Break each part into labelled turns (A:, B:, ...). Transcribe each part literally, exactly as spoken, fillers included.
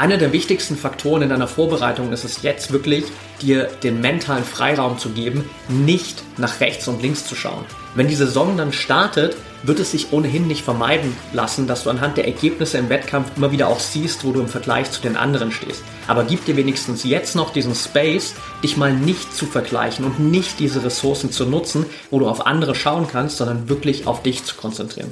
A: Einer der wichtigsten Faktoren in deiner Vorbereitung ist es jetzt wirklich, dir den mentalen Freiraum zu geben, nicht nach rechts und links zu schauen. Wenn die Saison dann startet, wird es sich ohnehin nicht vermeiden lassen, dass du anhand der Ergebnisse im Wettkampf immer wieder auch siehst, wo du im Vergleich zu den anderen stehst. Aber gib dir wenigstens jetzt noch diesen Space, dich mal nicht zu vergleichen und nicht diese Ressourcen zu nutzen, wo du auf andere schauen kannst, sondern wirklich auf dich zu konzentrieren.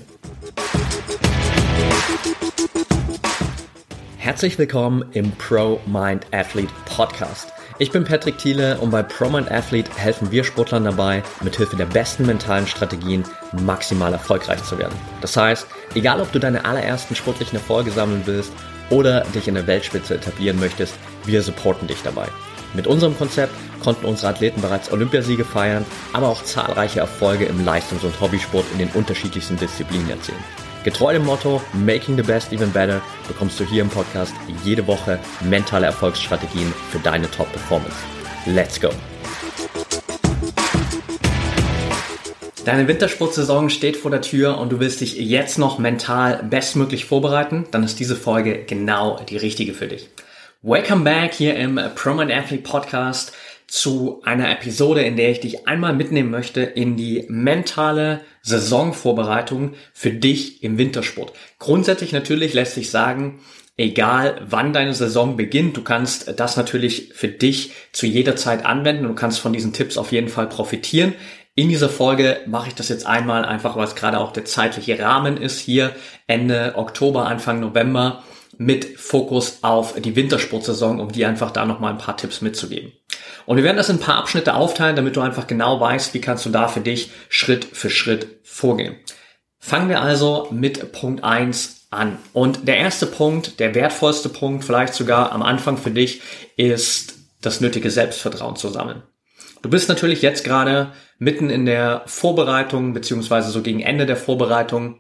A: Herzlich willkommen im Pro Mind Athlete Podcast. Ich bin Patrick Thiele und bei Pro Mind Athlete helfen wir Sportlern dabei, mithilfe der besten mentalen Strategien maximal erfolgreich zu werden. Das heißt, egal ob du deine allerersten sportlichen Erfolge sammeln willst oder dich in der Weltspitze etablieren möchtest, wir supporten dich dabei. Mit unserem Konzept konnten unsere Athleten bereits Olympiasiege feiern, aber auch zahlreiche Erfolge im Leistungs- und Hobbysport in den unterschiedlichsten Disziplinen erzielen. Getreu dem Motto Making the Best Even Better bekommst du hier im Podcast jede Woche mentale Erfolgsstrategien für deine Top-Performance. Let's go! Deine Wintersportsaison steht vor der Tür und du willst dich jetzt noch mental bestmöglich vorbereiten, dann ist diese Folge genau die richtige für dich. Welcome back hier im Pro Mind Athlete Podcast zu einer Episode, in der ich dich einmal mitnehmen möchte in die mentale Saisonvorbereitung für dich im Wintersport. Grundsätzlich natürlich lässt sich sagen, egal wann deine Saison beginnt, du kannst das natürlich für dich zu jeder Zeit anwenden und du kannst von diesen Tipps auf jeden Fall profitieren. In dieser Folge mache ich das jetzt einmal einfach, weil es gerade auch der zeitliche Rahmen ist, hier Ende Oktober, Anfang November, mit Fokus auf die Wintersportsaison, um dir einfach da nochmal ein paar Tipps mitzugeben. Und wir werden das in ein paar Abschnitte aufteilen, damit du einfach genau weißt, wie kannst du da für dich Schritt für Schritt vorgehen. Fangen wir also mit Punkt eins an. Und der erste Punkt, der wertvollste Punkt, vielleicht sogar am Anfang für dich, ist das nötige Selbstvertrauen zu sammeln. Du bist natürlich jetzt gerade mitten in der Vorbereitung, beziehungsweise so gegen Ende der Vorbereitung.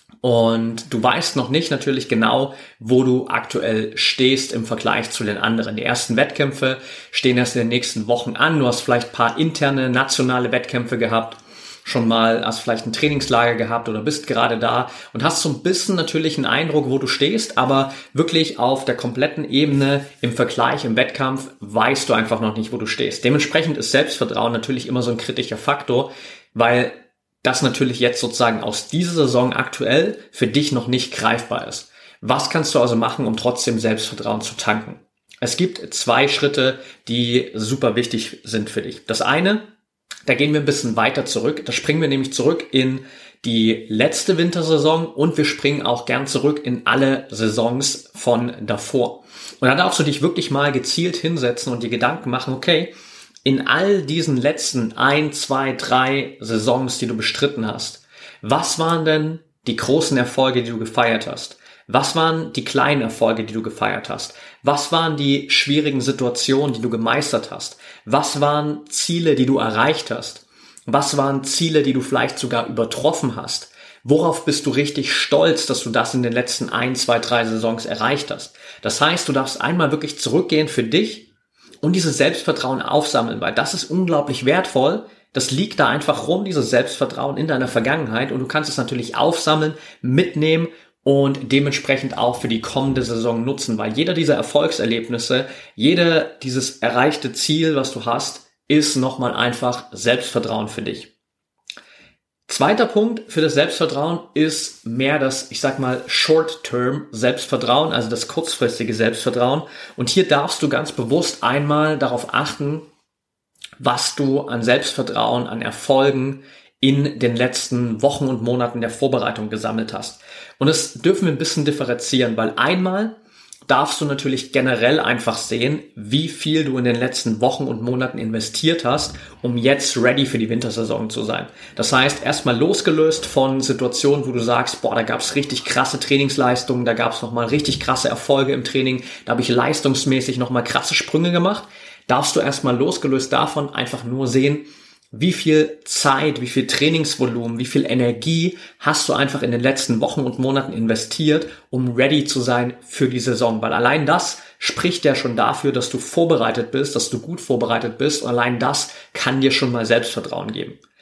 A: Und du weißt noch nicht natürlich genau, wo du aktuell stehst im Vergleich zu den anderen. Die ersten Wettkämpfe stehen erst in den nächsten Wochen an. Du hast vielleicht ein paar interne, nationale Wettkämpfe gehabt, schon mal hast vielleicht ein Trainingslager gehabt oder bist gerade da und hast so ein bisschen natürlich einen Eindruck, wo du stehst, aber wirklich auf der kompletten Ebene im Vergleich, im Wettkampf weißt du einfach noch nicht, wo du stehst. Dementsprechend ist Selbstvertrauen natürlich immer so ein kritischer Faktor, weil das natürlich jetzt sozusagen aus dieser Saison aktuell für dich noch nicht greifbar ist. Was kannst du also machen, um trotzdem Selbstvertrauen zu tanken? Es gibt zwei Schritte, die super wichtig sind für dich. Das eine, da gehen wir ein bisschen weiter zurück. Da springen wir nämlich zurück in die letzte Wintersaison und wir springen auch gern zurück in alle Saisons von davor. Und da darfst du dich wirklich mal gezielt hinsetzen und dir Gedanken machen, okay, in all diesen letzten ein, zwei, drei Saisons, die du bestritten hast, was waren denn die großen Erfolge, die du gefeiert hast? Was waren die kleinen Erfolge, die du gefeiert hast? Was waren die schwierigen Situationen, die du gemeistert hast? Was waren Ziele, die du erreicht hast? Was waren Ziele, die du vielleicht sogar übertroffen hast? Worauf bist du richtig stolz, dass du das in den letzten ein, zwei, drei Saisons erreicht hast? Das heißt, du darfst einmal wirklich zurückgehen für dich und dieses Selbstvertrauen aufsammeln, weil das ist unglaublich wertvoll. Das liegt da einfach rum, dieses Selbstvertrauen in deiner Vergangenheit und du kannst es natürlich aufsammeln, mitnehmen und dementsprechend auch für die kommende Saison nutzen, weil jeder dieser Erfolgserlebnisse, jeder dieses erreichte Ziel, was du hast, ist nochmal einfach Selbstvertrauen für dich. Zweiter Punkt für das Selbstvertrauen ist mehr das, ich sag mal, Short-Term Selbstvertrauen, also das kurzfristige Selbstvertrauen. Und hier darfst du ganz bewusst einmal darauf achten, was du an Selbstvertrauen, an Erfolgen in den letzten Wochen und Monaten der Vorbereitung gesammelt hast. Und das dürfen wir ein bisschen differenzieren, weil einmal darfst du natürlich generell einfach sehen, wie viel du in den letzten Wochen und Monaten investiert hast, um jetzt ready für die Wintersaison zu sein. Das heißt, erstmal losgelöst von Situationen, wo du sagst, boah, da gab es richtig krasse Trainingsleistungen, da gab es nochmal richtig krasse Erfolge im Training, da habe ich leistungsmäßig nochmal krasse Sprünge gemacht, darfst du erstmal losgelöst davon einfach nur sehen, wie viel Zeit, wie viel Trainingsvolumen, wie viel Energie hast du einfach in den letzten Wochen und Monaten investiert, um ready zu sein für die Saison. Weil allein das spricht ja schon dafür, dass du vorbereitet bist, dass du gut vorbereitet bist. Und allein das kann dir schon mal Selbstvertrauen geben.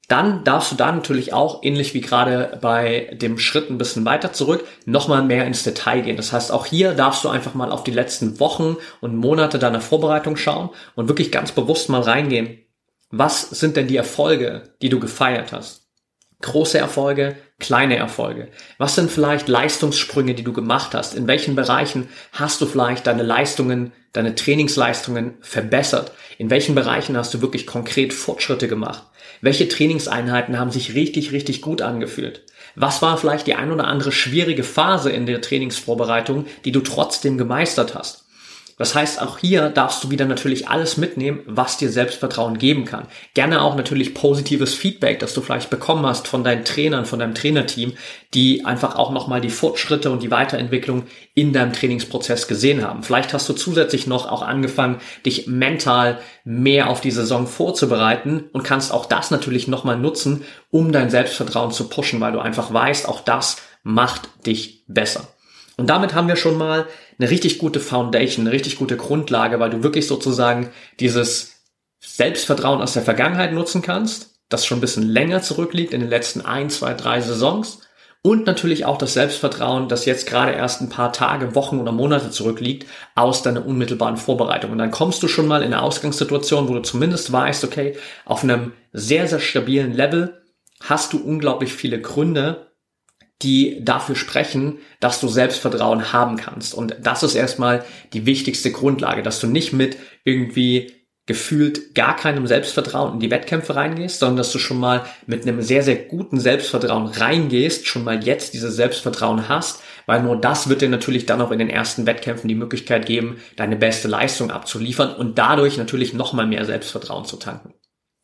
A: Dann darfst du da natürlich auch, ähnlich wie gerade bei dem Schritt ein bisschen weiter zurück, nochmal mehr ins Detail gehen. Das heißt, auch hier darfst du einfach mal auf die letzten Wochen und Monate deiner Vorbereitung schauen und wirklich ganz bewusst mal reingehen. Was sind denn die Erfolge, die du gefeiert hast? Große Erfolge, kleine Erfolge. Was sind vielleicht Leistungssprünge, die du gemacht hast? In welchen Bereichen hast du vielleicht deine Leistungen, deine Trainingsleistungen verbessert? In welchen Bereichen hast du wirklich konkret Fortschritte gemacht? Welche Trainingseinheiten haben sich richtig, richtig gut angefühlt? Was war vielleicht die ein oder andere schwierige Phase in der Trainingsvorbereitung, die du trotzdem gemeistert hast? Das heißt, auch hier darfst du wieder natürlich alles mitnehmen, was dir Selbstvertrauen geben kann. Gerne auch natürlich positives Feedback, das du vielleicht bekommen hast von deinen Trainern, von deinem Trainerteam, die einfach auch nochmal die Fortschritte und die Weiterentwicklung in deinem Trainingsprozess gesehen haben. Vielleicht hast du zusätzlich noch auch angefangen, dich mental mehr auf die Saison vorzubereiten und kannst auch das natürlich nochmal nutzen, um dein Selbstvertrauen zu pushen, weil du einfach weißt, auch das macht dich besser. Und damit haben wir schon mal eine richtig gute Foundation, eine richtig gute Grundlage, weil du wirklich sozusagen dieses Selbstvertrauen aus der Vergangenheit nutzen kannst, das schon ein bisschen länger zurückliegt in den letzten ein, zwei, drei Saisons und natürlich auch das Selbstvertrauen, das jetzt gerade erst ein paar Tage, Wochen oder Monate zurückliegt, aus deiner unmittelbaren Vorbereitung. Und dann kommst du schon mal in eine Ausgangssituation, wo du zumindest weißt, okay, auf einem sehr, sehr stabilen Level hast du unglaublich viele Gründe, die dafür sprechen, dass du Selbstvertrauen haben kannst. Und das ist erstmal die wichtigste Grundlage, dass du nicht mit irgendwie gefühlt gar keinem Selbstvertrauen in die Wettkämpfe reingehst, sondern dass du schon mal mit einem sehr, sehr guten Selbstvertrauen reingehst, schon mal jetzt dieses Selbstvertrauen hast, weil nur das wird dir natürlich dann auch in den ersten Wettkämpfen die Möglichkeit geben, deine beste Leistung abzuliefern und dadurch natürlich nochmal mehr Selbstvertrauen zu tanken.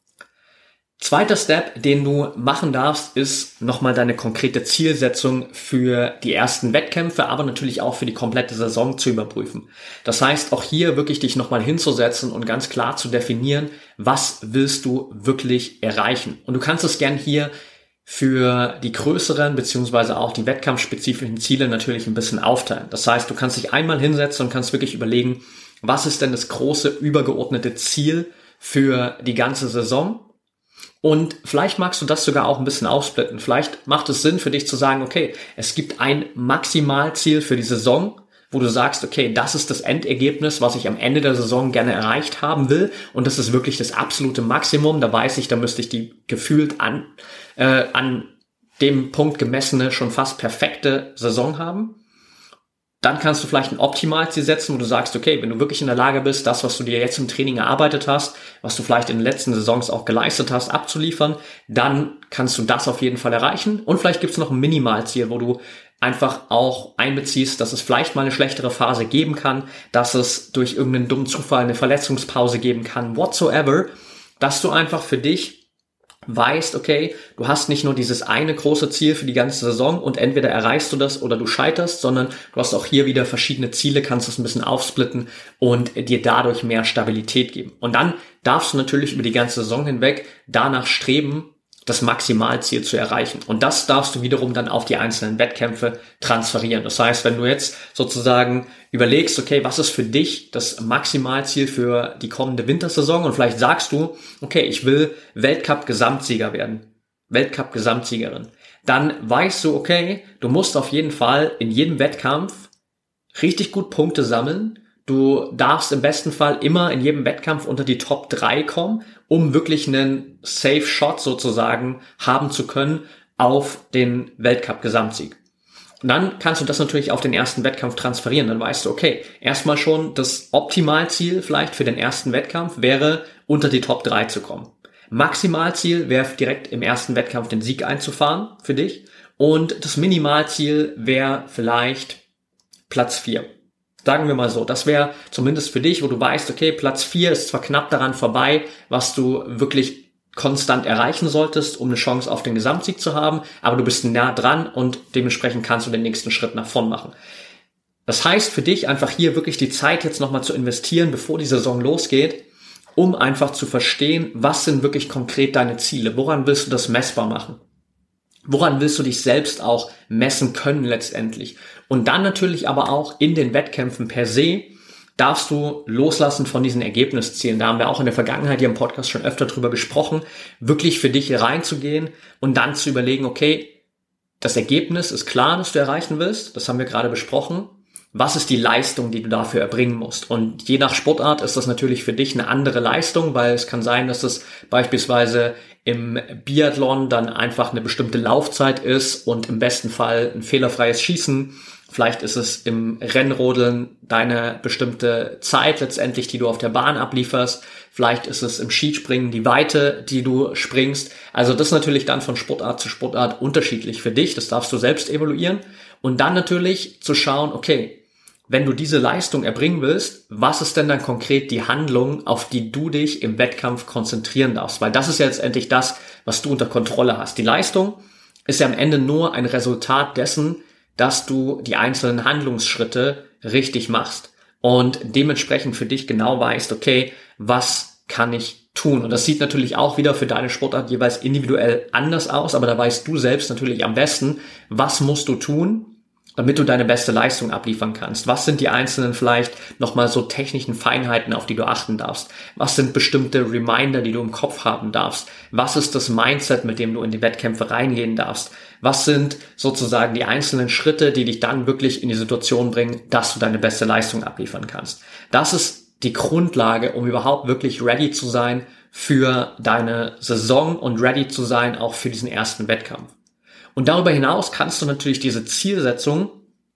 A: Zweiter Step, den du machen darfst, ist nochmal deine konkrete Zielsetzung für die ersten Wettkämpfe, aber natürlich auch für die komplette Saison zu überprüfen. Das heißt, auch hier wirklich dich nochmal hinzusetzen und ganz klar zu definieren, was willst du wirklich erreichen. Und du kannst es gern hier für die größeren beziehungsweise auch die wettkampfspezifischen Ziele natürlich ein bisschen aufteilen. Das heißt, du kannst dich einmal hinsetzen und kannst wirklich überlegen, was ist denn das große übergeordnete Ziel für die ganze Saison? Und vielleicht magst du das sogar auch ein bisschen aufsplitten. Vielleicht macht es Sinn für dich zu sagen, okay, es gibt ein Maximalziel für die Saison, wo du sagst, okay, das ist das Endergebnis, was ich am Ende der Saison gerne erreicht haben will. Und das ist wirklich das absolute Maximum. Da weiß ich, da müsste ich die gefühlt an, äh, an dem Punkt gemessene, schon fast perfekte Saison haben. Dann kannst du vielleicht ein Optimalziel setzen, wo du sagst, okay, wenn du wirklich in der Lage bist, das, was du dir jetzt im Training erarbeitet hast, was du vielleicht in den letzten Saisons auch geleistet hast, abzuliefern, dann kannst du das auf jeden Fall erreichen. Und vielleicht gibt es noch ein Minimalziel, wo du einfach auch einbeziehst, dass es vielleicht mal eine schlechtere Phase geben kann, dass es durch irgendeinen dummen Zufall eine Verletzungspause geben kann, whatsoever, dass du einfach für dich weißt, okay, du hast nicht nur dieses eine große Ziel für die ganze Saison und entweder erreichst du das oder du scheiterst, sondern du hast auch hier wieder verschiedene Ziele, kannst es ein bisschen aufsplitten und dir dadurch mehr Stabilität geben. Und dann darfst du natürlich über die ganze Saison hinweg danach streben, das Maximalziel zu erreichen. Und das darfst du wiederum dann auf die einzelnen Wettkämpfe transferieren. Das heißt, wenn du jetzt sozusagen überlegst, okay, was ist für dich das Maximalziel für die kommende Wintersaison? Und vielleicht sagst du, okay, ich will Weltcup-Gesamtsieger werden, Weltcup-Gesamtsiegerin. Dann weißt du, okay, du musst auf jeden Fall in jedem Wettkampf richtig gut Punkte sammeln. Du darfst im besten Fall immer in jedem Wettkampf unter die Top drei kommen, um wirklich einen Safe Shot sozusagen haben zu können auf den Weltcup-Gesamtsieg. Und dann kannst du das natürlich auf den ersten Wettkampf transferieren. Dann weißt du, okay, erstmal schon das Optimalziel vielleicht für den ersten Wettkampf wäre, unter die Top drei zu kommen. Maximalziel wäre direkt im ersten Wettkampf den Sieg einzufahren für dich. Und das Minimalziel wäre vielleicht Platz vier. Sagen wir mal so, das wäre zumindest für dich, wo du weißt, okay, Platz vier ist zwar knapp daran vorbei, was du wirklich konstant erreichen solltest, um eine Chance auf den Gesamtsieg zu haben, aber du bist nah dran und dementsprechend kannst du den nächsten Schritt nach vorn machen. Das heißt für dich einfach hier wirklich die Zeit jetzt nochmal zu investieren, bevor die Saison losgeht, um einfach zu verstehen, was sind wirklich konkret deine Ziele, woran willst du das messbar machen? Woran willst du dich selbst auch messen können letztendlich? Und dann natürlich aber auch in den Wettkämpfen per se darfst du loslassen von diesen Ergebniszielen. Da haben wir auch in der Vergangenheit hier im Podcast schon öfter drüber gesprochen, wirklich für dich hier reinzugehen und dann zu überlegen, okay, das Ergebnis ist klar, das du erreichen willst. Das haben wir gerade besprochen. Was ist die Leistung, die du dafür erbringen musst? Und je nach Sportart ist das natürlich für dich eine andere Leistung, weil es kann sein, dass es beispielsweise im Biathlon dann einfach eine bestimmte Laufzeit ist und im besten Fall ein fehlerfreies Schießen. Vielleicht ist es im Rennrodeln deine bestimmte Zeit letztendlich, die du auf der Bahn ablieferst. Vielleicht ist es im Skispringen die Weite, die du springst. Also das ist natürlich dann von Sportart zu Sportart unterschiedlich für dich. Das darfst du selbst evaluieren. Und dann natürlich zu schauen, okay, wenn du diese Leistung erbringen willst, was ist denn dann konkret die Handlung, auf die du dich im Wettkampf konzentrieren darfst? Weil das ist ja letztendlich das, was du unter Kontrolle hast. Die Leistung ist ja am Ende nur ein Resultat dessen, dass du die einzelnen Handlungsschritte richtig machst und dementsprechend für dich genau weißt, okay, was kann ich tun? Und das sieht natürlich auch wieder für deine Sportart jeweils individuell anders aus, aber da weißt du selbst natürlich am besten, was musst du tun, damit du deine beste Leistung abliefern kannst. Was sind die einzelnen vielleicht nochmal so technischen Feinheiten, auf die du achten darfst? Was sind bestimmte Reminder, die du im Kopf haben darfst? Was ist das Mindset, mit dem du in die Wettkämpfe reingehen darfst? Was sind sozusagen die einzelnen Schritte, die dich dann wirklich in die Situation bringen, dass du deine beste Leistung abliefern kannst? Das ist die Grundlage, um überhaupt wirklich ready zu sein für deine Saison und ready zu sein auch für diesen ersten Wettkampf. Und darüber hinaus kannst du natürlich diese Zielsetzung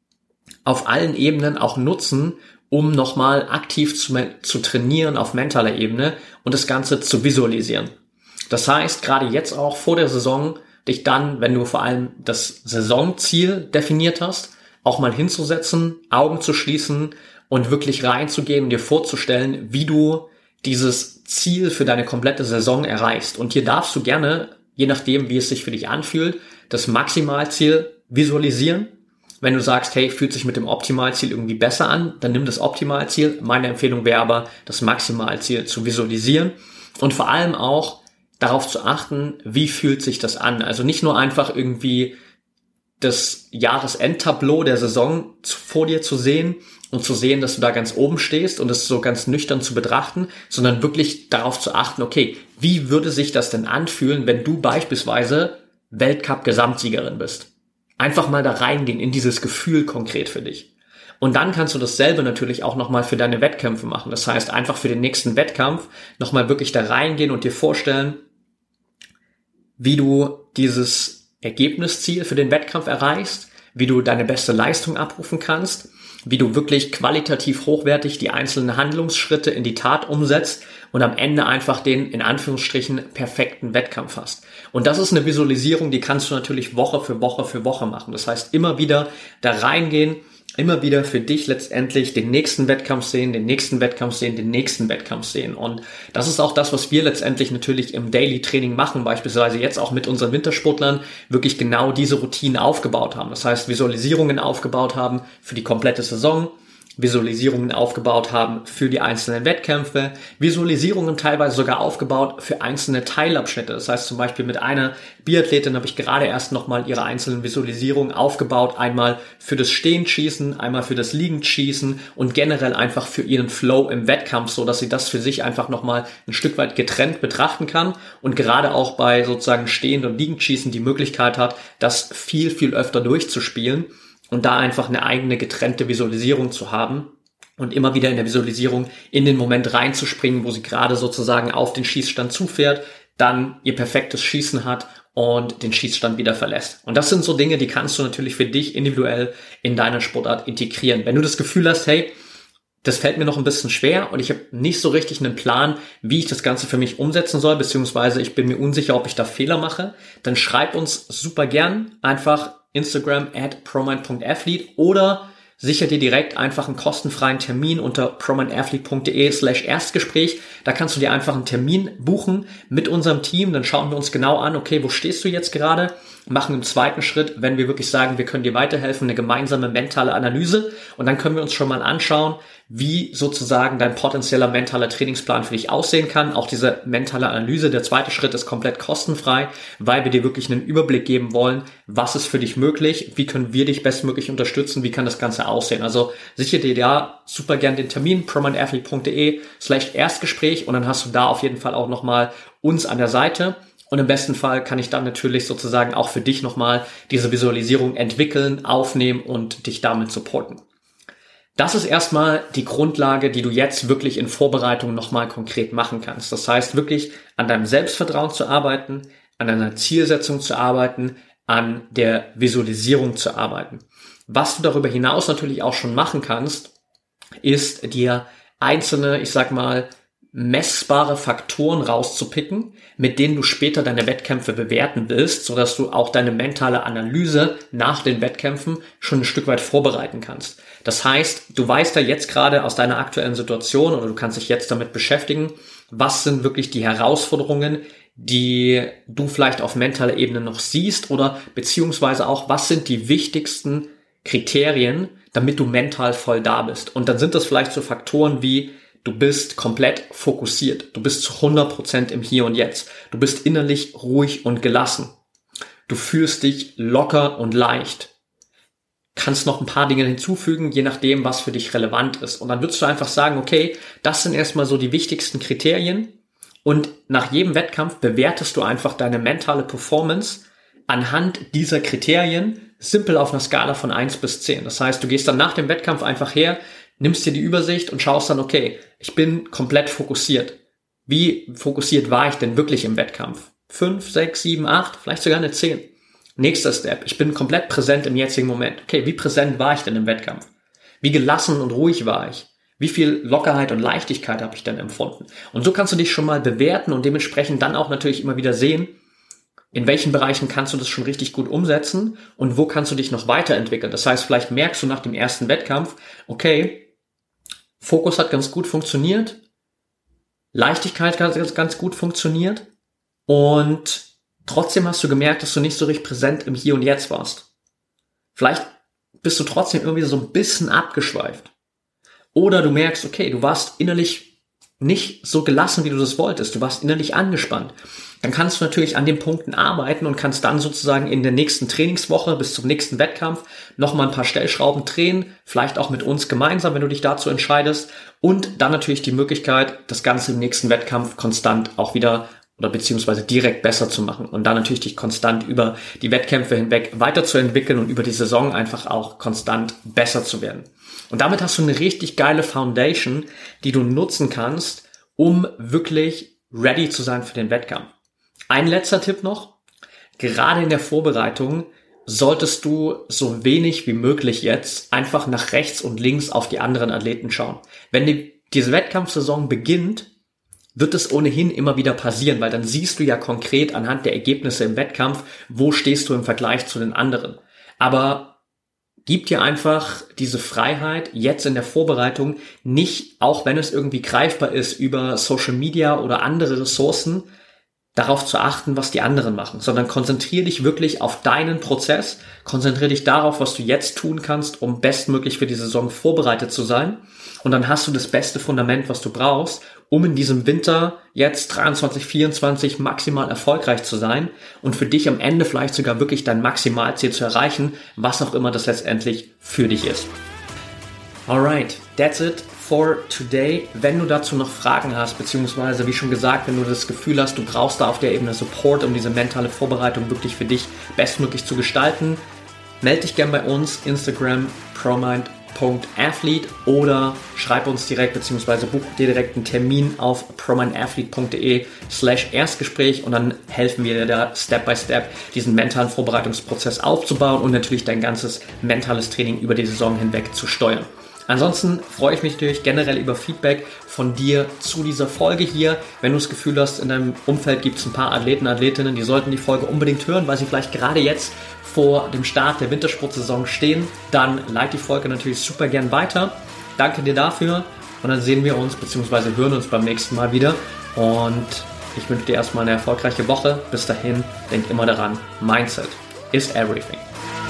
A: auf allen Ebenen auch nutzen, um nochmal aktiv zu, zu trainieren auf mentaler Ebene und das Ganze zu visualisieren. Das heißt, gerade jetzt auch vor der Saison, dich dann, wenn du vor allem das Saisonziel definiert hast, auch mal hinzusetzen, Augen zu schließen und wirklich reinzugehen und dir vorzustellen, wie du dieses Ziel für deine komplette Saison erreichst. Und hier darfst du gerne, je nachdem, wie es sich für dich anfühlt, das Maximalziel visualisieren. Wenn du sagst, hey, fühlt sich mit dem Optimalziel irgendwie besser an, dann nimm das Optimalziel. Meine Empfehlung wäre aber, das Maximalziel zu visualisieren und vor allem auch darauf zu achten, wie fühlt sich das an. Also nicht nur einfach irgendwie das Jahresendtableau der Saison vor dir zu sehen und zu sehen, dass du da ganz oben stehst und es so ganz nüchtern zu betrachten, sondern wirklich darauf zu achten, okay, wie würde sich das denn anfühlen, wenn du beispielsweise Weltcup-Gesamtsiegerin bist? Einfach mal da reingehen in dieses Gefühl konkret für dich. Und dann kannst du dasselbe natürlich auch nochmal für deine Wettkämpfe machen. Das heißt, einfach für den nächsten Wettkampf nochmal wirklich da reingehen und dir vorstellen, wie du dieses Ergebnisziel für den Wettkampf erreichst, wie du deine beste Leistung abrufen kannst, wie du wirklich qualitativ hochwertig die einzelnen Handlungsschritte in die Tat umsetzt und am Ende einfach den, in Anführungsstrichen, perfekten Wettkampf hast. Und das ist eine Visualisierung, die kannst du natürlich Woche für Woche für Woche machen. Das heißt, immer wieder da reingehen, immer wieder für dich letztendlich den nächsten Wettkampf sehen, den nächsten Wettkampf sehen, den nächsten Wettkampf sehen. Und das ist auch das, was wir letztendlich natürlich im Daily Training machen, beispielsweise jetzt auch mit unseren Wintersportlern, wirklich genau diese Routinen aufgebaut haben. Das heißt, Visualisierungen aufgebaut haben für die komplette Saison, Visualisierungen aufgebaut haben für die einzelnen Wettkämpfe, Visualisierungen teilweise sogar aufgebaut für einzelne Teilabschnitte. Das heißt zum Beispiel mit einer Biathletin habe ich gerade erst nochmal ihre einzelnen Visualisierungen aufgebaut, einmal für das Stehenschießen, einmal für das Liegendschießen und generell einfach für ihren Flow im Wettkampf, so dass sie das für sich einfach nochmal ein Stück weit getrennt betrachten kann und gerade auch bei sozusagen Stehend- und Liegendschießen die Möglichkeit hat, das viel, viel öfter durchzuspielen. Und da einfach eine eigene getrennte Visualisierung zu haben und immer wieder in der Visualisierung in den Moment reinzuspringen, wo sie gerade sozusagen auf den Schießstand zufährt, dann ihr perfektes Schießen hat und den Schießstand wieder verlässt. Und das sind so Dinge, die kannst du natürlich für dich individuell in deiner Sportart integrieren. Wenn du das Gefühl hast, hey, das fällt mir noch ein bisschen schwer und ich habe nicht so richtig einen Plan, wie ich das Ganze für mich umsetzen soll, beziehungsweise ich bin mir unsicher, ob ich da Fehler mache, dann schreib uns super gern einfach Instagram at promind punkt athlete oder sicher dir direkt einfach einen kostenfreien Termin unter promindathlete.de slash Erstgespräch. Da kannst du dir einfach einen Termin buchen mit unserem Team. Dann schauen wir uns genau an, okay, wo stehst du jetzt gerade? machen im zweiten Schritt, wenn wir wirklich sagen, wir können dir weiterhelfen, eine gemeinsame mentale Analyse und dann können wir uns schon mal anschauen, wie sozusagen dein potenzieller mentaler Trainingsplan für dich aussehen kann. Auch diese mentale Analyse, der zweite Schritt ist komplett kostenfrei, weil wir dir wirklich einen Überblick geben wollen, was ist für dich möglich, wie können wir dich bestmöglich unterstützen, wie kann das Ganze aussehen. Also sichere dir da super gern den Termin, prominentathlete.de slash Erstgespräch und dann hast du da auf jeden Fall auch nochmal uns an der Seite. Und im besten Fall kann ich dann natürlich sozusagen auch für dich nochmal diese Visualisierung entwickeln, aufnehmen und dich damit supporten. Das ist erstmal die Grundlage, die du jetzt wirklich in Vorbereitung nochmal konkret machen kannst. Das heißt, wirklich an deinem Selbstvertrauen zu arbeiten, an deiner Zielsetzung zu arbeiten, an der Visualisierung zu arbeiten. Was du darüber hinaus natürlich auch schon machen kannst, ist dir einzelne, ich sag mal, messbare Faktoren rauszupicken, mit denen du später deine Wettkämpfe bewerten willst, sodass du auch deine mentale Analyse nach den Wettkämpfen schon ein Stück weit vorbereiten kannst. Das heißt, du weißt ja jetzt gerade aus deiner aktuellen Situation oder du kannst dich jetzt damit beschäftigen, was sind wirklich die Herausforderungen, die du vielleicht auf mentaler Ebene noch siehst oder beziehungsweise auch, was sind die wichtigsten Kriterien, damit du mental voll da bist. Und dann sind das vielleicht so Faktoren wie du bist komplett fokussiert. Du bist zu hundert Prozent im Hier und Jetzt. Du bist innerlich ruhig und gelassen. Du fühlst dich locker und leicht. Kannst noch ein paar Dinge hinzufügen, je nachdem, was für dich relevant ist. Und dann würdest du einfach sagen, okay, das sind erstmal so die wichtigsten Kriterien. Und nach jedem Wettkampf bewertest du einfach deine mentale Performance anhand dieser Kriterien, simpel auf einer Skala von eins bis zehn. Das heißt, du gehst dann nach dem Wettkampf einfach her, nimmst dir die Übersicht und schaust dann, okay, ich bin komplett fokussiert. Wie fokussiert war ich denn wirklich im Wettkampf? fünf, sechs, sieben, acht, vielleicht sogar eine zehn. Nächster Step, ich bin komplett präsent im jetzigen Moment. Okay, wie präsent war ich denn im Wettkampf? Wie gelassen und ruhig war ich? Wie viel Lockerheit und Leichtigkeit habe ich denn empfunden? Und so kannst du dich schon mal bewerten und dementsprechend dann auch natürlich immer wieder sehen, in welchen Bereichen kannst du das schon richtig gut umsetzen und wo kannst du dich noch weiterentwickeln. Das heißt, vielleicht merkst du nach dem ersten Wettkampf, okay, Fokus hat ganz gut funktioniert, Leichtigkeit hat ganz, ganz gut funktioniert und trotzdem hast du gemerkt, dass du nicht so richtig präsent im Hier und Jetzt warst. Vielleicht bist du trotzdem irgendwie so ein bisschen abgeschweift. Oder du merkst, okay, du warst innerlich nicht so gelassen, wie du das wolltest. Du warst innerlich angespannt. Dann kannst du natürlich an den Punkten arbeiten und kannst dann sozusagen in der nächsten Trainingswoche bis zum nächsten Wettkampf nochmal ein paar Stellschrauben drehen, vielleicht auch mit uns gemeinsam, wenn du dich dazu entscheidest. Und dann natürlich die Möglichkeit, das Ganze im nächsten Wettkampf konstant auch wieder oder beziehungsweise direkt besser zu machen und dann natürlich dich konstant über die Wettkämpfe hinweg weiterzuentwickeln und über die Saison einfach auch konstant besser zu werden. Und damit hast du eine richtig geile Foundation, die du nutzen kannst, um wirklich ready zu sein für den Wettkampf. Ein letzter Tipp noch. Gerade in der Vorbereitung solltest du so wenig wie möglich jetzt einfach nach rechts und links auf die anderen Athleten schauen. Wenn die, diese Wettkampfsaison beginnt, wird es ohnehin immer wieder passieren, weil dann siehst du ja konkret anhand der Ergebnisse im Wettkampf, wo stehst du im Vergleich zu den anderen. Aber gib dir einfach diese Freiheit, jetzt in der Vorbereitung nicht, auch wenn es irgendwie greifbar ist, über Social Media oder andere Ressourcen, darauf zu achten, was die anderen machen, sondern konzentriere dich wirklich auf deinen Prozess, konzentriere dich darauf, was du jetzt tun kannst, um bestmöglich für die Saison vorbereitet zu sein. Und dann hast du das beste Fundament, was du brauchst, um in diesem Winter jetzt dreiundzwanzig, vierundzwanzig maximal erfolgreich zu sein und für dich am Ende vielleicht sogar wirklich dein Maximalziel zu erreichen, was auch immer das letztendlich für dich ist. Alright, that's it for today. Wenn du dazu noch Fragen hast, beziehungsweise wie schon gesagt, wenn du das Gefühl hast, du brauchst da auf der Ebene Support, um diese mentale Vorbereitung wirklich für dich bestmöglich zu gestalten, melde dich gerne bei uns, Instagram, promind punkt athlete oder schreib uns direkt, beziehungsweise buch dir direkt einen Termin auf prominentathlete.de slash Erstgespräch und dann helfen wir dir da Step by Step diesen mentalen Vorbereitungsprozess aufzubauen und natürlich dein ganzes mentales Training über die Saison hinweg zu steuern. Ansonsten freue ich mich natürlich generell über Feedback von dir zu dieser Folge hier. Wenn du das Gefühl hast, in deinem Umfeld gibt es ein paar Athleten, Athletinnen, die sollten die Folge unbedingt hören, weil sie vielleicht gerade jetzt vor dem Start der Wintersportsaison stehen, dann leite die Folge natürlich super gern weiter. Danke dir dafür und dann sehen wir uns bzw. hören uns beim nächsten Mal wieder und ich wünsche dir erstmal eine erfolgreiche Woche. Bis dahin, denk immer daran, Mindset is everything.